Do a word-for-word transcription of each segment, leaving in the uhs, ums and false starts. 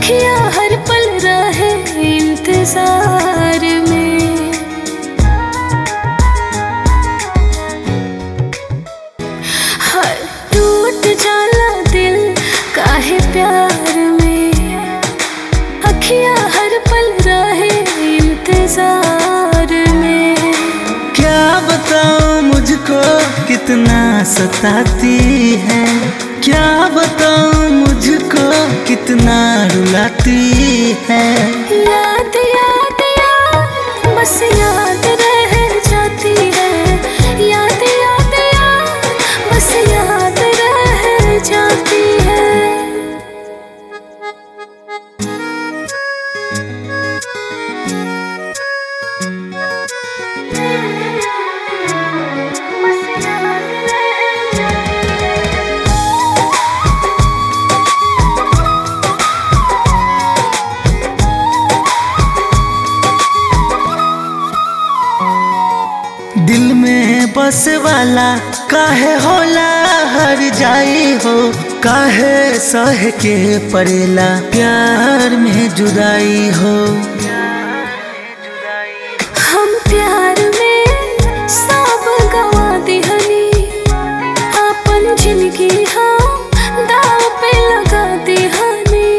अखियाँ हर पल रहे इंतजार में। हर टूट जाला दिल काहे प्यार में, अखियाँ हर पल रहे इंतजार में। क्या बताऊं मुझको कितना सताती है, क्या बताऊं मुझको कितना रुलाती है। याद याद याद बस याद रह जाती है, याद याद याद बस याद रह जाती है। दिल में बस वाला काहे होला हर जाई हो, काहे सह के पड़ेला प्यार में जुदाई हो। हम प्यार में सब गवा दिहनी, अपन जिंदगी हम दाव पे लगा दिहनी।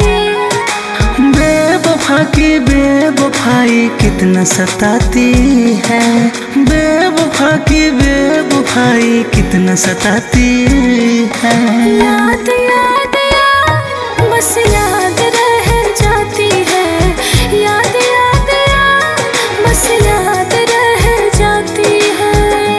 बेवफा की बेवफाई कितना सताती है, बेवफा की बेवफाई कितना सताती है। याद याद याद बस याद रह जाती है, याद याद याद बस याद रह जाती है।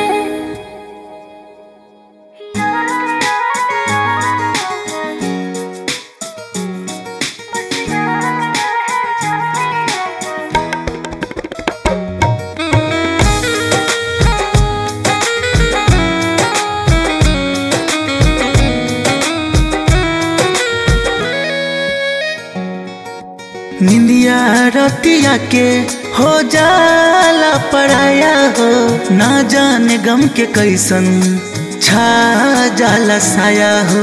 निंदिया रतिया के हो जाला पराया हो, ना जाने गम के कैसन छा जाला साया हो।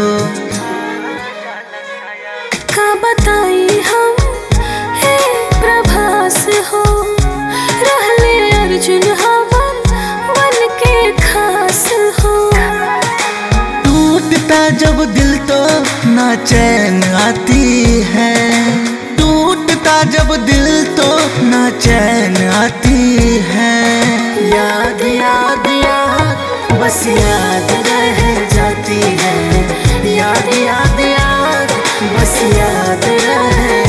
का बताई हम हे प्रभास हो, रहले अर्जुन हवन वन के खास हो। टूटता जब दिल तो ना चैन आती है, टूटता जब दिल तो ना चैन आती है। याद याद याद बस याद रह जाती है, याद याद याद बस याद रह